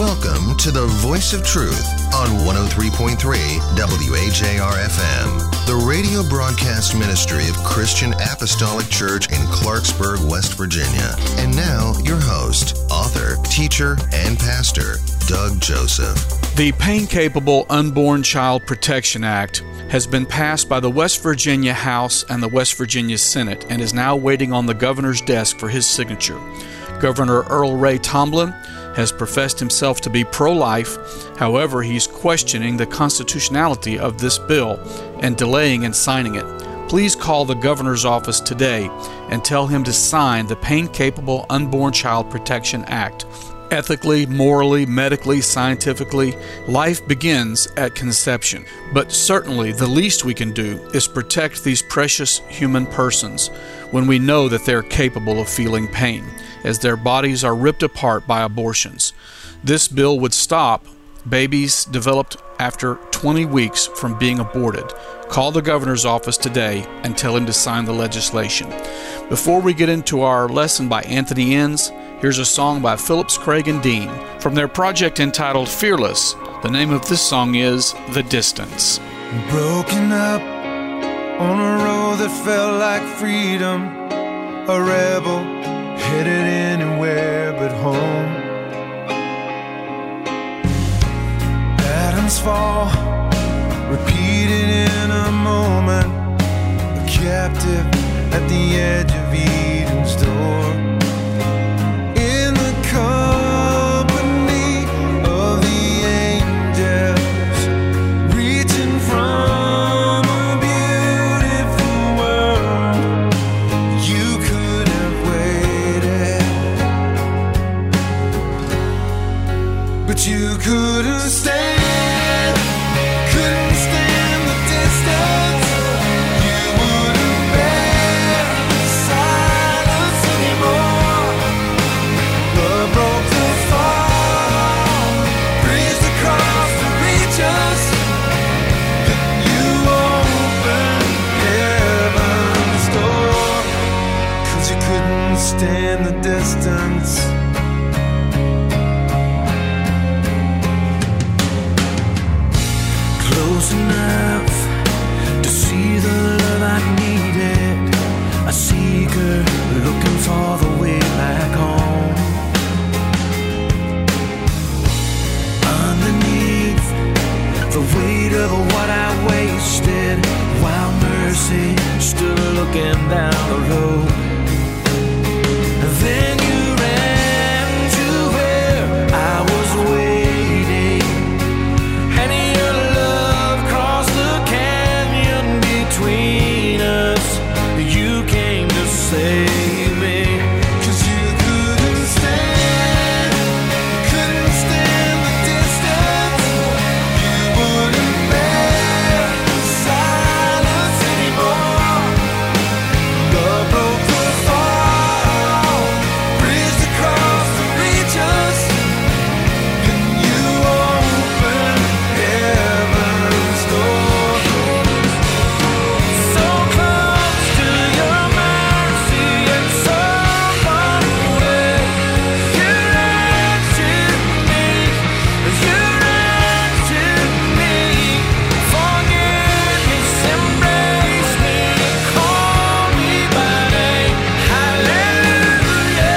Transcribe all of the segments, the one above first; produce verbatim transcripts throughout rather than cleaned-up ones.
Welcome to the Voice of Truth on one oh three point three W A J R F M, the radio broadcast ministry of Christian Apostolic Church in Clarksburg, West Virginia. And now, your host, author, teacher, and pastor, Doug Joseph. The Pain-Capable Unborn Child Protection Act has been passed by the West Virginia House and the West Virginia Senate and is now waiting on the governor's desk for his signature. Governor Earl Ray Tomblin has professed himself to be pro-life. However, he's questioning the constitutionality of this bill and delaying in signing it. Please call the governor's office today and tell him to sign the Pain-Capable Unborn Child Protection Act. Ethically, morally, medically, scientifically, life begins at conception. But certainly the least we can do is protect these precious human persons when we know that they're capable of feeling pain, as their bodies are ripped apart by abortions. This bill would stop babies developed after twenty weeks from being aborted. Call the governor's office today and tell him to sign the legislation. Before we get into our lesson by Anthony Enns, here's a song by Phillips, Craig, and Dean from their project entitled Fearless. The name of this song is The Distance. Broken up on a road that felt like freedom, a rebel headed anywhere but home. Patterns fall, repeated in a moment, a captive at the edge of Eden's door. In the company of the angels, reaching from a beautiful world, you could have waited, but you couldn't stand. Stand the distance. Close enough to see the love I needed, a seeker looking for the way back home. Underneath the weight of what I wasted, while mercy stood looking down the road. Then you ran to where I was waiting, and your love crossed the canyon between us. You came to save me, 'cause you couldn't stand, couldn't stand the distance. You wouldn't bear the silence anymore. Love broke the fall, bridged across to reach us. Can you open heaven's door? So close to your mercy and so far away. You ran to me, you ran to me. Forgiveness embraced me, called me by name. Hallelujah,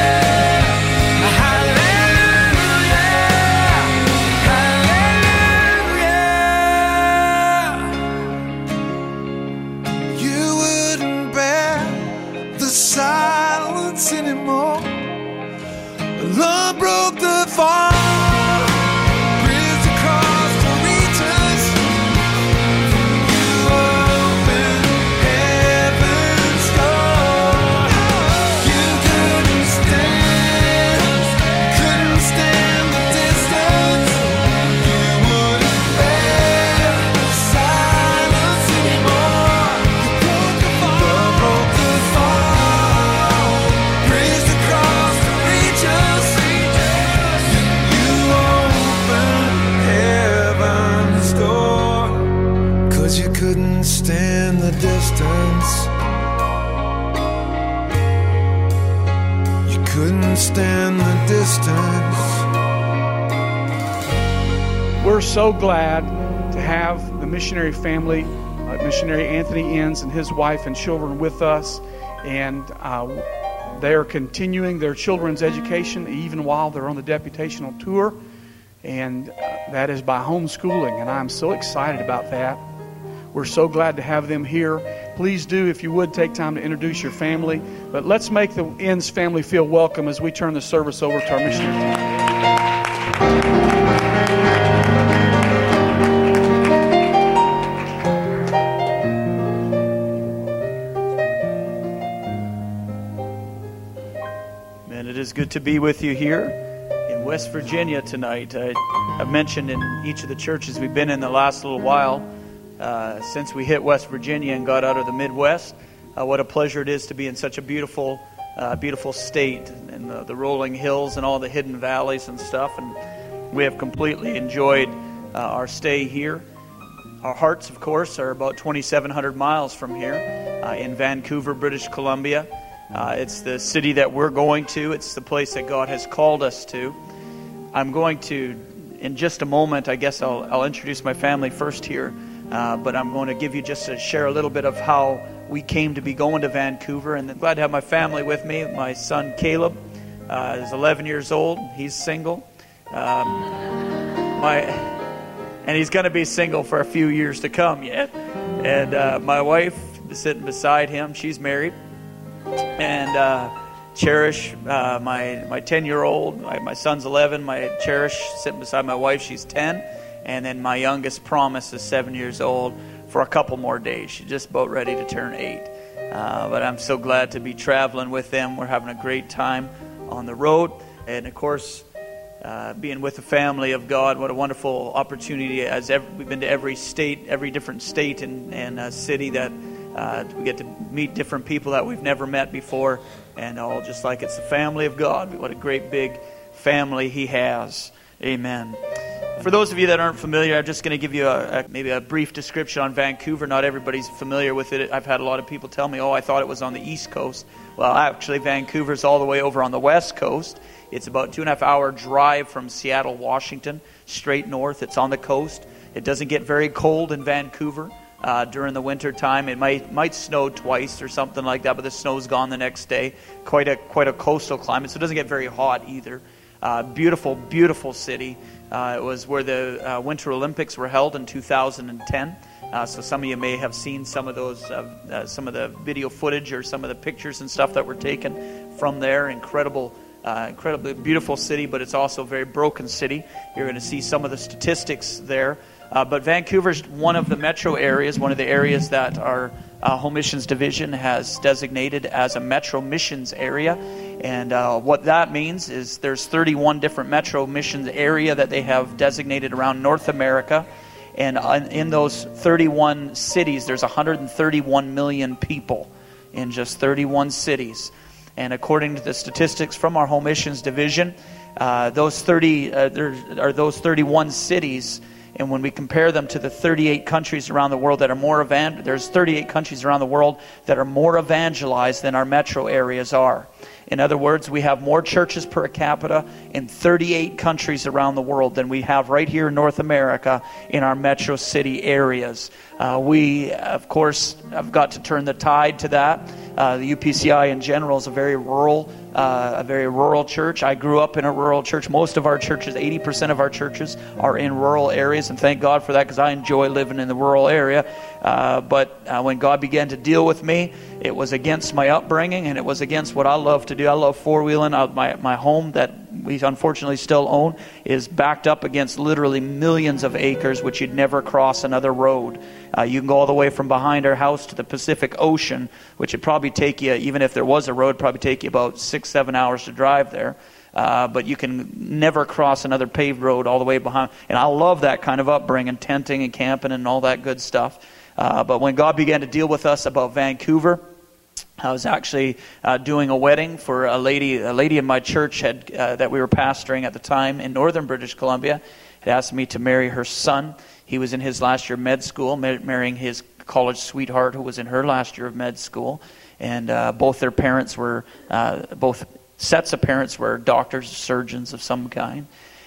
hallelujah, hallelujah. You wouldn't bear the silence anymore. Love broke the fall, bridged across to reach us. You opened heaven's door. You couldn't stand, couldn't stand the distance. You wouldn't bear the silence anymore. You broke the fall, bridged across to reach us. You opened heaven's door, 'cause you couldn't stand the distance. You couldn't stand the distance. we're so glad to have the missionary family, uh, missionary Anthony Enns and his wife and children with us, and uh, they are continuing their children's education even while they're on the deputational tour, and uh, that is by homeschooling, and I'm so excited about that. We're so glad to have them here. Please do, if you would, take time to introduce your family. But let's make the Enns family feel welcome as we turn the service over to our missionary team. Man, it is good to be with you here in West Virginia tonight. I, I've mentioned in each of the churches we've been in the last little while, Uh, since we hit West Virginia and got out of the Midwest, uh, what a pleasure it is to be in such a beautiful, uh, beautiful state, and the, the rolling hills and all the hidden valleys and stuff. And we have completely enjoyed uh, our stay here. Our hearts, of course, are about twenty-seven hundred miles from here uh, in Vancouver, British Columbia. Uh, it's the city that we're going to. It's the place that God has called us to. I'm going to, in just a moment, I guess I'll, I'll introduce my family first here. Uh, but I'm going to give you just to share a little bit of how we came to be going to Vancouver. And I'm glad to have my family with me. My son Caleb uh, is eleven years old. He's single. Um, my and he's going to be single for a few years to come yet. And uh, my wife is sitting beside him. She's married. And uh, Cherish, uh, my my ten-year-old. My, my son's eleven. My Cherish sitting beside my wife. She's ten. And then my youngest Promise is seven years old for a couple more days. She's just about ready to turn eight. Uh, but I'm so glad to be traveling with them. We're having a great time on the road. And, of course, uh, being with the family of God, what a wonderful opportunity. As every, we've been to every state, every different state and, and uh, city that uh, we get to meet different people that we've never met before. And all just like it's the family of God. What a great big family He has. Amen. For those of you that aren't familiar, I'm just going to give you a, a maybe a brief description on Vancouver. Not everybody's familiar with it. I've had a lot of people tell me, oh, I thought it was on the East Coast. Well, actually, Vancouver's all the way over on the West Coast. It's about a two and a half hour drive from Seattle, Washington, straight north. It's on the coast. It doesn't get very cold in Vancouver uh, during the winter time. It might might snow twice or something like that, but the snow's gone the next day. Quite a quite a coastal climate, so it doesn't get very hot either. Uh, beautiful, beautiful city. Uh, it was where the uh, Winter Olympics were held in two thousand ten. Uh, so some of you may have seen some of those, uh, uh, some of the video footage or some of the pictures and stuff that were taken from there. Incredible, uh, incredibly beautiful city, but it's also a very broken city. You're going to see some of the statistics there. Uh, but Vancouver's one of the metro areas, one of the areas that our uh, Home Missions Division has designated as a metro missions area. And uh, what that means is there's thirty-one different metro missions area that they have designated around North America. And uh, in those thirty-one cities, there's one hundred thirty-one million people in just thirty-one cities. And according to the statistics from our Home Missions Division, uh, those thirty uh, there are those thirty-one cities. And when we compare them to the thirty-eight countries around the world that are more evan- there's thirty-eight countries around the world that are more evangelized than our metro areas are. In other words, we have more churches per capita in thirty-eight countries around the world than we have right here in North America in our metro city areas. Uh, we, of course, have got to turn the tide to that. Uh, the U P C I in general is a very rural, uh, a very rural church. I grew up in a rural church. Most of our churches, eighty percent of our churches, are in rural areas, and thank God for that, because I enjoy living in the rural area. Uh, but uh, when God began to deal with me, it was against my upbringing, and it was against what I love to do. I love four-wheeling. My my home that we unfortunately still own is backed up against literally millions of acres, which you'd never cross another road. Uh, you can go all the way from behind our house to the Pacific Ocean, which would probably take you, even if there was a road, probably take you about six, seven hours to drive there. Uh, but you can never cross another paved road all the way behind. And I love that kind of upbringing, tenting and camping and all that good stuff. Uh, but when God began to deal with us about Vancouver, I was actually uh, doing a wedding for a lady. A lady in my church had uh, that we were pastoring at the time in northern British Columbia had asked me to marry her son. He was in his last year of med school, mar- marrying his college sweetheart who was in her last year of med school. And uh, both their parents were, uh, both sets of parents were doctors, surgeons of some kind.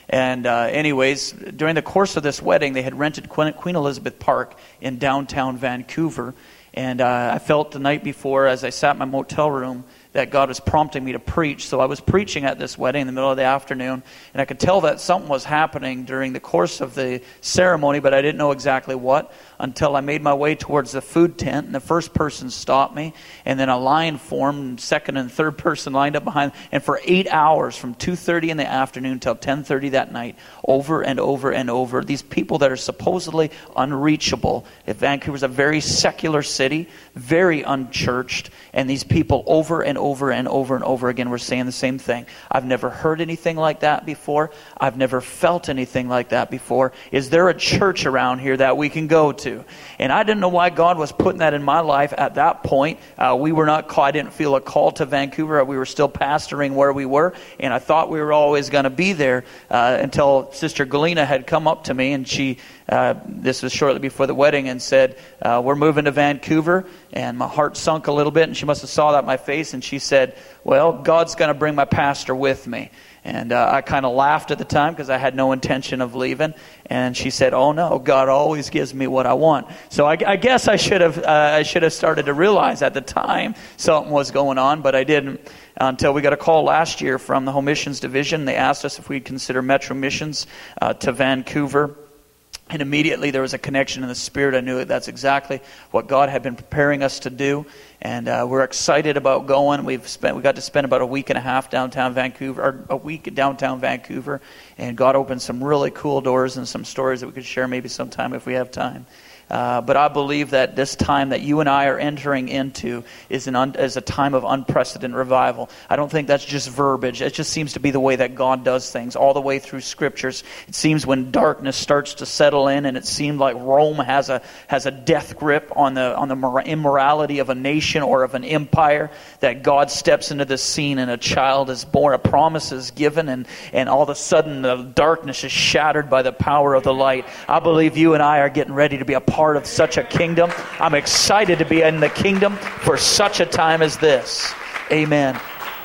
And uh, anyways, during the course of this wedding, they had rented Queen Elizabeth Park in downtown Vancouver. And uh, I felt the night before, as I sat in my motel room, that God was prompting me to preach. So I was preaching at this wedding in the middle of the afternoon, and I could tell that something was happening during the course of the ceremony, but I didn't know exactly what until I made my way towards the food tent, and the first person stopped me, and then a line formed, and second and third person lined up behind, and for eight hours, from two thirty in the afternoon till ten thirty that night, over and over and over, these people that are supposedly unreachable. Vancouver's a very secular city, very unchurched, and these people over and over and over and over again were saying the same thing. I've never heard anything like that before. I've never felt anything like that before. Is there a church around here that we can go to? And I didn't know why God was putting that in my life at that point. Uh, we were not called, I didn't feel a call to Vancouver. We were still pastoring where we were, and I thought we were always going to be there uh, until Sister Galena had come up to me, and she, uh, this was shortly before the wedding, and said, uh, we're moving to Vancouver. And my heart sunk a little bit, and she must have saw that in my face, and she said, well, God's going to bring my pastor with me. And uh, I kind of laughed at the time because I had no intention of leaving. And she said, "Oh no, God always gives me what I want." So I, I guess I should have uh, I should have started to realize at the time something was going on, but I didn't until we got a call last year from the Home Missions Division. They asked us if we'd consider Metro Missions uh, to Vancouver. And immediately there was a connection in the Spirit. I knew that that's exactly what God had been preparing us to do. And uh, we're excited about going. We've spent we got to spend about a week and a half downtown Vancouver, or a week downtown Vancouver. And God opened some really cool doors and some stories that we could share maybe sometime if we have time. Uh, but I believe that this time that you and I are entering into is an un- is a time of unprecedented revival. I don't think that's just verbiage. It just seems to be the way that God does things all the way through Scriptures. It seems when darkness starts to settle in, and it seemed like Rome has a has a death grip on the on the immorality of a nation or of an empire, that God steps into this scene and a child is born, a promise is given, and, and all of a sudden the darkness is shattered by the power of the light. I believe you and I are getting ready to be a part part of such a kingdom. I'm excited to be in the kingdom for such a time as this. Amen.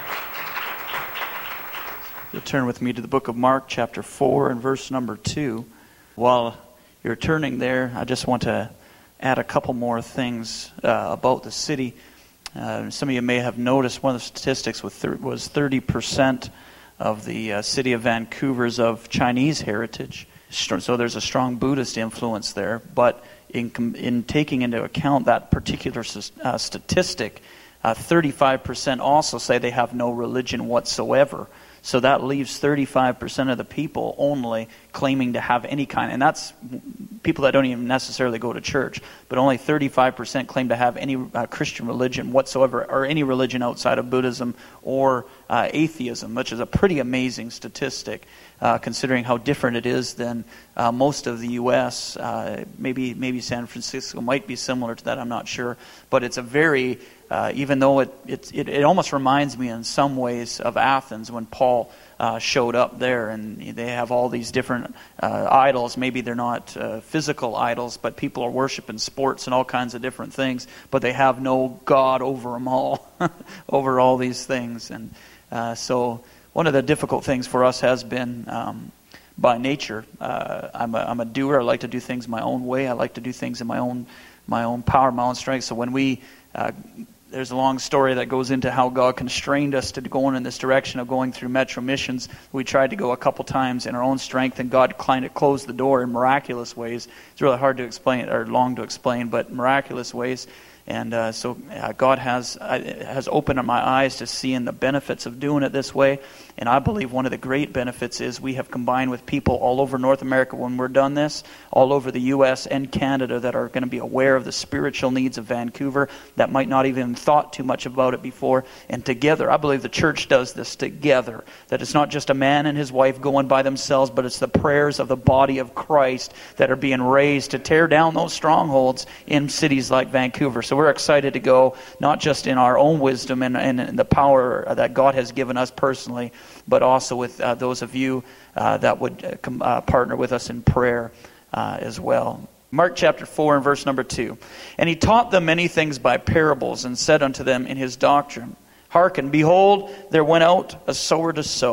You'll turn with me to the book of Mark, chapter four, and verse number two. While you're turning there, I just want to add a couple more things uh, about the city. Uh, some of you may have noticed one of the statistics was thirty percent of the uh, city of Vancouver is of Chinese heritage. So there's a strong Buddhist influence there. But in in taking into account that particular uh, statistic, uh, thirty-five percent also say they have no religion whatsoever. So that leaves thirty-five percent of the people only claiming to have any kind, and that's people that don't even necessarily go to church, but only thirty-five percent claim to have any uh, Christian religion whatsoever, or any religion outside of Buddhism or uh, atheism, which is a pretty amazing statistic, uh, considering how different it is than uh, most of the U S Uh, maybe maybe San Francisco might be similar to that, I'm not sure, but it's a very Uh, even though it, it it it almost reminds me in some ways of Athens when Paul uh, showed up there, and they have all these different uh, idols. Maybe they're not uh, physical idols, but people are worshiping sports and all kinds of different things, but they have no God over them all, over all these things. And uh, so one of the difficult things for us has been um, by nature. Uh, I'm, a, I'm a doer. I like to do things my own way. I like to do things in my own my own power, my own strength. So when we uh, There's a long story that goes into how God constrained us to going in this direction of going through Metro Missions. We tried to go a couple times in our own strength, and God kind of closed the door in miraculous ways. It's really hard to explain, or long to explain, but miraculous ways. And uh, so uh, God has uh, has opened my eyes to seeing the benefits of doing it this way. And I believe one of the great benefits is we have combined with people all over North America when we're done this, all over the U S and Canada, that are going to be aware of the spiritual needs of Vancouver, that might not even thought too much about it before. And together, I believe the church does this together. That it's not just a man and his wife going by themselves, but it's the prayers of the body of Christ that are being raised to tear down those strongholds in cities like Vancouver. So we're excited to go, not just in our own wisdom and, and, and the power that God has given us personally, but also with uh, those of you uh, that would uh, com- uh, partner with us in prayer uh, as well. Mark chapter four and verse number two. And he taught them many things by parables, and said unto them in his doctrine, Hearken, behold, there went out a sower to sow,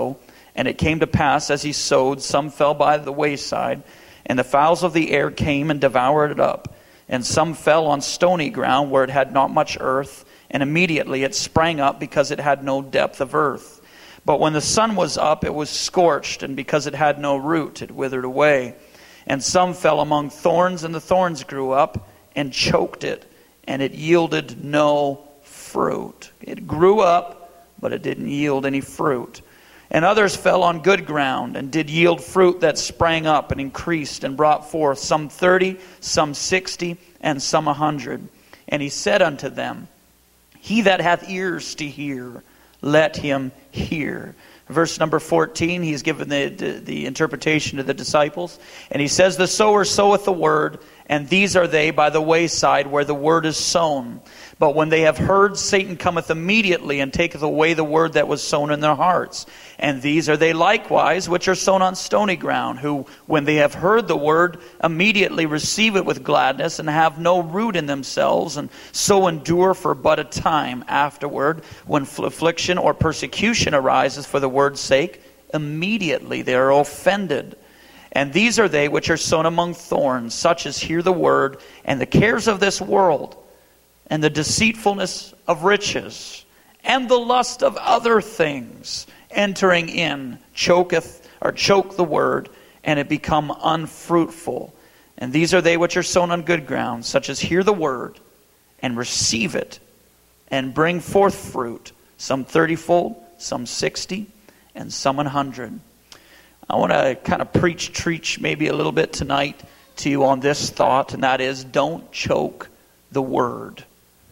And it came to pass, as he sowed, some fell by the wayside, and the fowls of the air came and devoured it up. And some fell on stony ground, where it had not much earth, and immediately it sprang up, because it had no depth of earth. But when the sun was up, it was scorched, and because it had no root, it withered away. And some fell among thorns, and the thorns grew up and choked it, and it yielded no fruit. It grew up, but it didn't yield any fruit. And others fell on good ground, and did yield fruit that sprang up and increased, and brought forth some thirty, some sixty, and some a hundred. And he said unto them, He that hath ears to hear, let him hear. Verse number fourteen, he's given the, the, the interpretation to the disciples. And he says, The sower soweth the word, and these are they by the wayside, where the word is sown. But when they have heard, Satan cometh immediately, and taketh away the word that was sown in their hearts. And these are they likewise, which are sown on stony ground, who, when they have heard the word, immediately receive it with gladness, and have no root in themselves, and so endure for but a time. Afterward, when affliction or persecution arises for the word's sake, immediately they are offended. And these are they which are sown among thorns, such as hear the word, and the cares of this world, and the deceitfulness of riches, and the lust of other things, entering in, choketh or choke the word, and it become unfruitful. And these are they which are sown on good ground, such as hear the word, and receive it, and bring forth fruit, some thirtyfold, some sixty, and some an hundred. I want to kind of preach, preach maybe a little bit tonight to you on this thought, and that is, don't choke the word.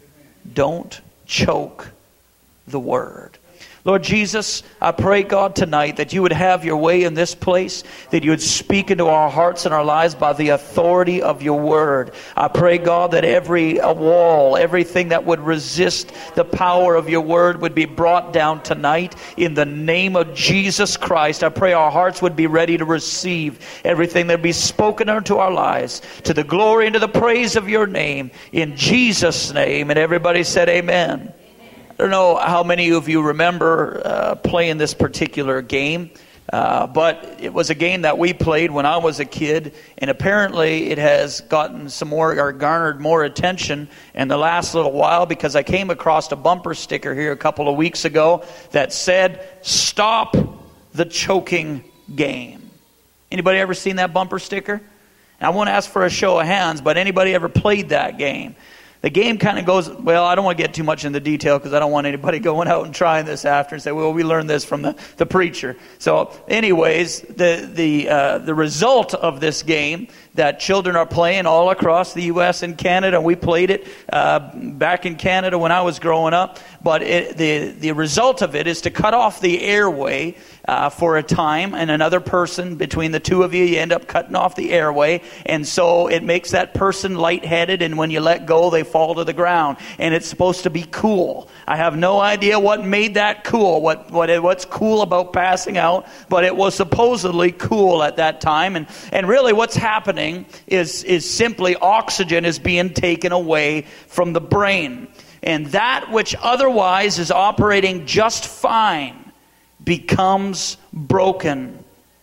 Don't choke the word. Lord Jesus, I pray, God, tonight that you would have your way in this place, that you would speak into our hearts and our lives by the authority of your word. I pray, God, that every wall, everything that would resist the power of your word would be brought down tonight in the name of Jesus Christ. I pray our hearts would be ready to receive everything that would be spoken unto our lives, to the glory and to the praise of your name, in Jesus' name. And everybody said amen. I don't know how many of you remember uh, playing this particular game, uh, but it was a game that we played when I was a kid, and apparently it has gotten some more, or garnered more attention in the last little while, because I came across a bumper sticker here a couple of weeks ago that said, "Stop the choking game." Anybody ever seen that bumper sticker? And I won't ask for a show of hands, but anybody ever played that game? The game kind of goes, well, I don't want to get too much into detail because I don't want anybody going out and trying this after and say, well, we learned this from the, the preacher. So anyways, the the uh, the result of this game that children are playing all across the U S and Canada, we played it uh, back in Canada when I was growing up, but it, the, the result of it is to cut off the airway uh, for a time, and another person, between the two of you, you end up cutting off the airway, and so it makes that person lightheaded, and when you let go, they fall to the ground, and it's supposed to be cool. I have no idea what made that cool, what, what what's cool about passing out, but it was supposedly cool at that time, and, and really what's happening is, is simply oxygen is being taken away from the brain, and that which otherwise is operating just fine becomes broken.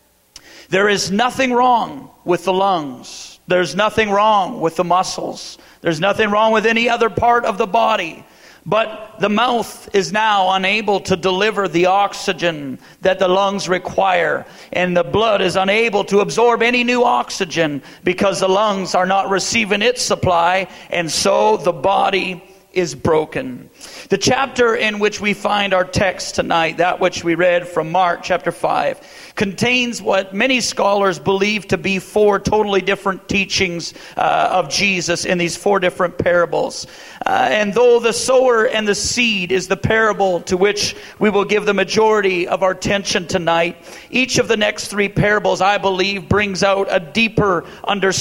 There is nothing wrong with the lungs. There's nothing wrong with the muscles. There's nothing wrong with any other part of the body. But the mouth is now unable to deliver the oxygen that the lungs require. And the blood is unable to absorb any new oxygen because the lungs are not receiving its supply. And so the body is broken. The chapter in which we find our text tonight, that which we read from Mark chapter five, contains what many scholars believe to be four totally different teachings uh, of Jesus in these four different parables. Uh, and though the sower and the seed is the parable to which we will give the majority of our attention tonight, each of the next three parables, I believe, brings out a deeper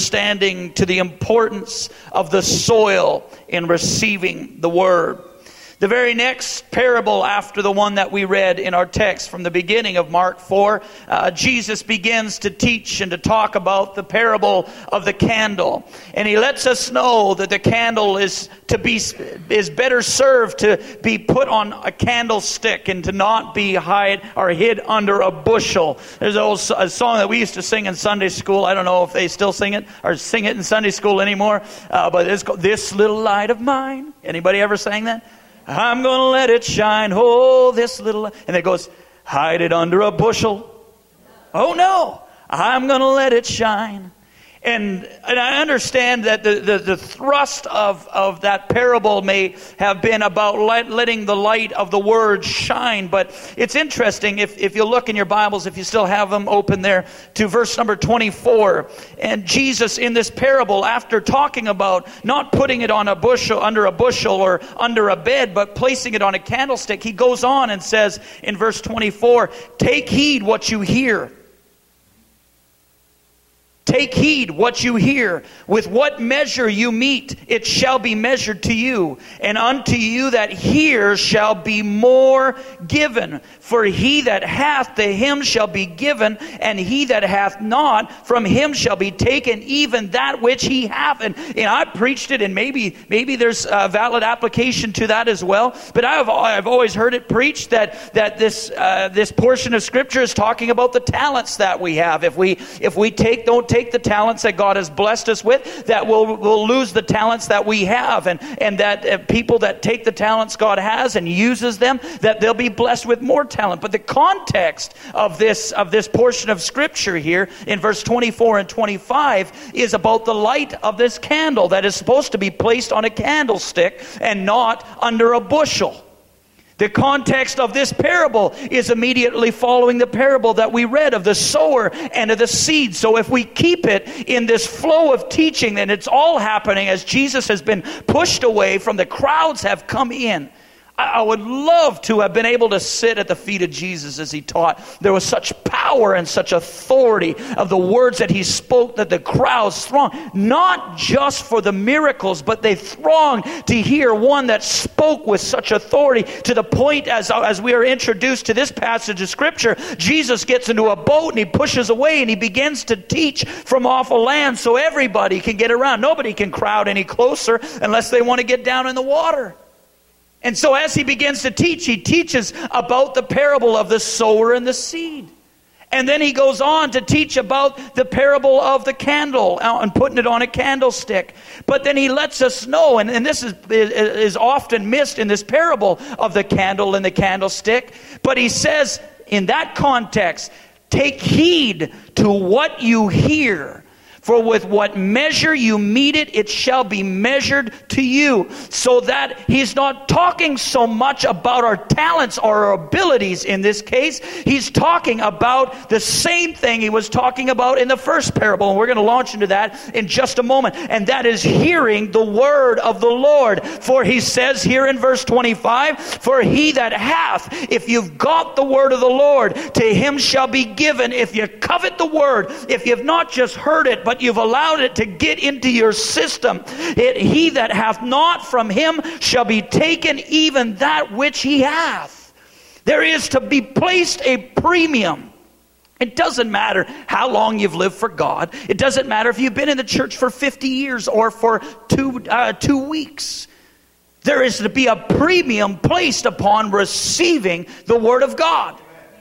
understanding to the importance of the soil in receiving the word. The very next parable after the one that we read in our text from the beginning of Mark four, uh, Jesus begins to teach and to talk about the parable of the candle. And he lets us know that the candle is to be is better served to be put on a candlestick and to not be hide or hid under a bushel. There's a, old, a song that we used to sing in Sunday school. I don't know if they still sing it or sing it in Sunday school anymore, uh, but it's called "This Little Light of Mine." Anybody ever sang that? I'm going to let it shine, oh, this little... And it goes, hide it under a bushel. Oh, no, I'm going to let it shine. And, and I understand that the, the, the thrust of, of that parable may have been about let, letting the light of the Word shine. But it's interesting, if, if you look in your Bibles, if you still have them open there, to verse number twenty-four. And Jesus in this parable, after talking about not putting it on a bushel, under a bushel or under a bed, but placing it on a candlestick, he goes on and says in verse twenty-four, take heed what you hear. Take heed what you hear. With what measure you meet, it shall be measured to you. And unto you that hear shall be more given. For he that hath, to him shall be given. And he that hath not, from him shall be taken even that which he hath. And, and I preached it, and maybe maybe there's a valid application to that as well. But I have I've always heard it preached that that this uh, this portion of Scripture is talking about the talents that we have. If we if we take don't take the talents that God has blessed us with, that we'll, we'll lose the talents that we have, and, and that uh, people that take the talents God has and uses them, that they'll be blessed with more talent. But the context of this of this portion of Scripture here in verse twenty-four and twenty-five is about the light of this candle that is supposed to be placed on a candlestick and not under a bushel. The context of this parable is immediately following the parable that we read of the sower and of the seed. So if we keep it in this flow of teaching, then it's all happening as Jesus has been pushed away from the crowds have come in. I would love to have been able to sit at the feet of Jesus as he taught. There was such power and such authority of the words that he spoke that the crowds thronged, not just for the miracles, but they thronged to hear one that spoke with such authority, to the point as, as we are introduced to this passage of Scripture, Jesus gets into a boat and he pushes away and he begins to teach from off a land so everybody can get around. Nobody can crowd any closer unless they want to get down in the water. And so as he begins to teach, he teaches about the parable of the sower and the seed. And then he goes on to teach about the parable of the candle and putting it on a candlestick. But then he lets us know, and, and this is, is often missed in this parable of the candle and the candlestick, but he says in that context, take heed to what you hear. For with what measure you meet it, it shall be measured to you. So that he's not talking so much about our talents or our abilities in this case. He's talking about the same thing he was talking about in the first parable. And we're going to launch into that in just a moment. And that is hearing the word of the Lord. For he says here in verse twenty-five, for he that hath, if you've got the word of the Lord, to him shall be given. If you covet the word, if you've not just heard it, but you've allowed it to get into your system, it, he that hath not, from him shall be taken even that which he hath. There is to be placed a premium. It doesn't matter how long you've lived for God. It doesn't matter if you've been in the church for fifty years or for two, uh, two weeks. There is to be a premium placed upon receiving the word of God.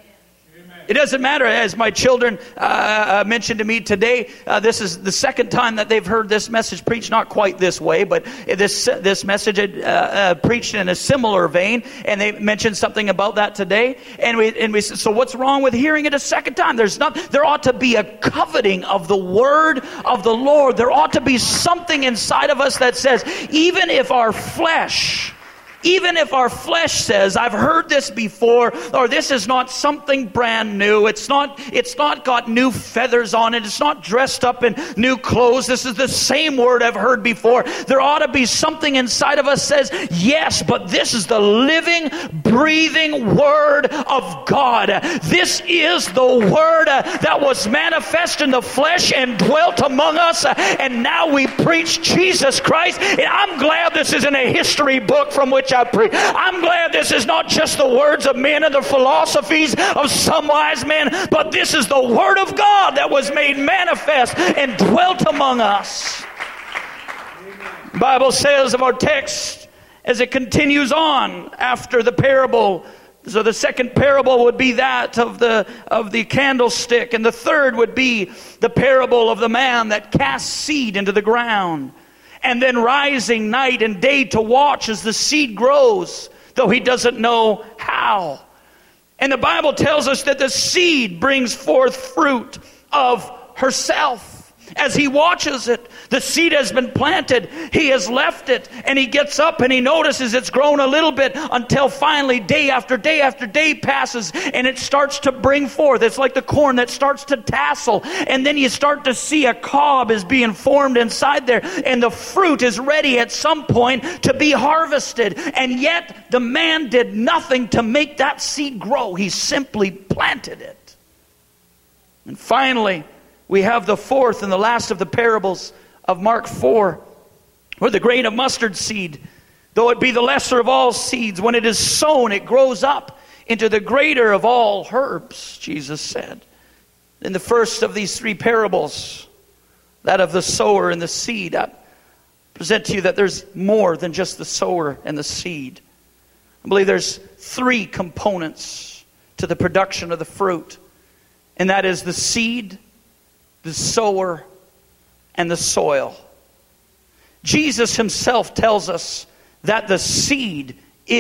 It doesn't matter, as my children uh, mentioned to me today, uh, this is the second time that they've heard this message preached, not quite this way, but this this message uh, uh, preached in a similar vein, and they mentioned something about that today. And we and we said, so what's wrong with hearing it a second time? There's not. There ought to be a coveting of the word of the Lord. There ought to be something inside of us that says, even if our flesh... Even if our flesh says, I've heard this before, or this is not something brand new, it's not it's not got new feathers on it, it's not dressed up in new clothes, this is the same word I've heard before. There ought to be something inside of us that says, yes, but this is the living, breathing word of God. This is the word that was manifest in the flesh and dwelt among us, and now we preach Jesus Christ. And I'm glad this isn't a history book from which I preach. I'm glad this is not just the words of men and the philosophies of some wise men, but this is the Word of God that was made manifest and dwelt among us. The Bible says of our text, as it continues on after the parable, so the second parable would be that of the of the candlestick, and the third would be the parable of the man that casts seed into the ground, and then rising night and day to watch as the seed grows, though he doesn't know how. And the Bible tells us that the seed brings forth fruit of herself. As he watches it, the seed has been planted, he has left it, and he gets up and he notices it's grown a little bit until finally day after day after day passes and it starts to bring forth. It's like the corn that starts to tassel, and then you start to see a cob is being formed inside there, and the fruit is ready at some point to be harvested. And yet the man did nothing to make that seed grow. He simply planted it. And finally, we have the fourth and the last of the parables of Mark four, where the grain of mustard seed, though it be the lesser of all seeds, when it is sown, it grows up into the greater of all herbs, Jesus said. In the first of these three parables, that of the sower and the seed, I present to you that there's more than just the sower and the seed. I believe there's three components to the production of the fruit, and that is the seed, the sower, and the soil. Jesus himself tells us that the seed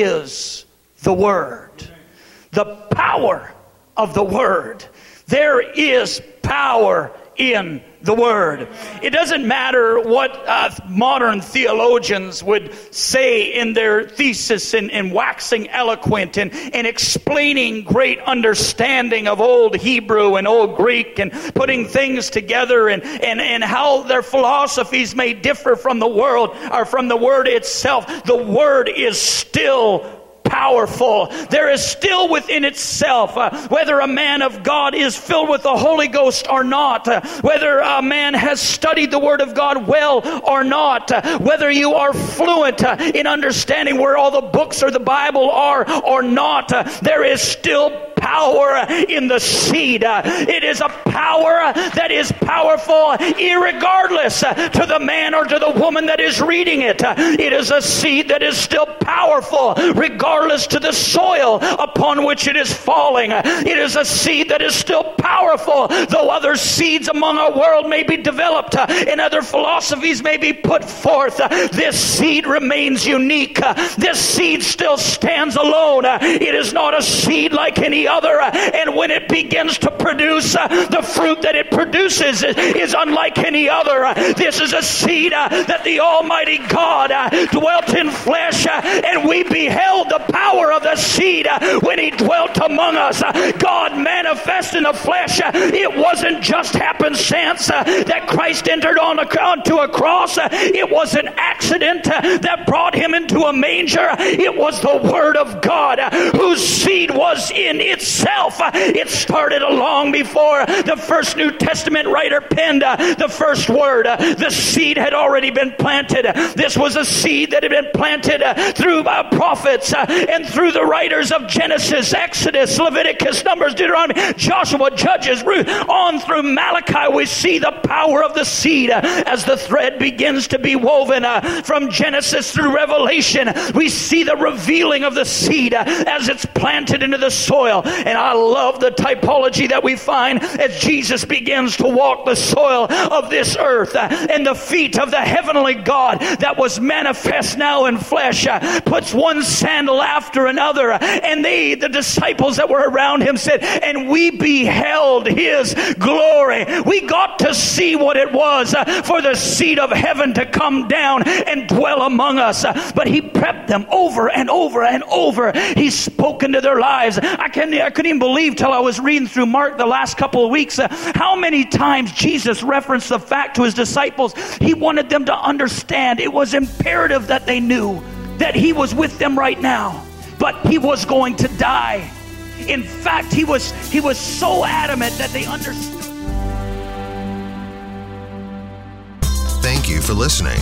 is the Word. The power of the Word. There is power in the Word. It doesn't matter what uh, modern theologians would say in their thesis in, in waxing eloquent and, and explaining great understanding of Old Hebrew and Old Greek and putting things together, and, and, and how their philosophies may differ from the world or from the Word itself. The Word is still powerful. There is still within itself, uh, whether a man of God is filled with the Holy Ghost or not, uh, whether a man has studied the Word of God well or not, uh, whether you are fluent uh, in understanding where all the books of the Bible are or not, uh, there is still power in the seed. Uh, it is a power that is powerful irregardless uh, to the man or to the woman that is reading it. Uh, it is a seed that is still powerful regardless to the soil upon which it is falling. Uh, it is a seed that is still powerful, though other seeds among our world may be developed uh, and other philosophies may be put forth. Uh, this seed remains unique. Uh, this seed still stands alone. Uh, it is not a seed like any other. Other, uh, and when it begins to produce, uh, the fruit that it produces is, is unlike any other. Uh, this is a seed uh, that the Almighty God uh, dwelt in flesh, uh, and we beheld the power of the seed uh, when He dwelt among us. Uh, God manifest in the flesh. Uh, it wasn't just happenstance uh, that Christ entered on a, onto a cross. Uh, it was an accident uh, that brought Him into a manger. It was the Word of God uh, whose seed was in its Itself. It started long before the first New Testament writer penned uh, the first word. Uh, the seed had already been planted. This was a seed that had been planted uh, through uh, prophets uh, and through the writers of Genesis, Exodus, Leviticus, Numbers, Deuteronomy, Joshua, Judges, Ruth, on through Malachi. We see the power of the seed uh, as the thread begins to be woven uh, from Genesis through Revelation. We see the revealing of the seed uh, as it's planted into the soil. And I love the typology that we find as Jesus begins to walk the soil of this earth, uh, and the feet of the heavenly God that was manifest now in flesh uh, puts one sandal after another, uh, and they, the disciples that were around Him, said, and we beheld His glory. We got to see what it was uh, for the seed of heaven to come down and dwell among us. Uh, but He prepped them over and over and over. He spoke into their lives. I can I couldn't even believe till I was reading through Mark the last couple of weeks uh, how many times Jesus referenced the fact to His disciples. He wanted them to understand it was imperative that they knew that He was with them right now, but He was going to die. In fact, He was He was so adamant that they understood. Thank you for listening.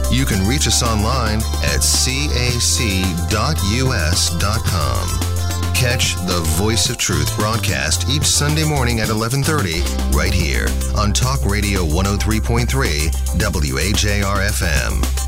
You can reach us online at c a c dot u s dot com. Catch the Voice of Truth broadcast each Sunday morning at eleven thirty right here on Talk Radio one oh three point three W A J R F M.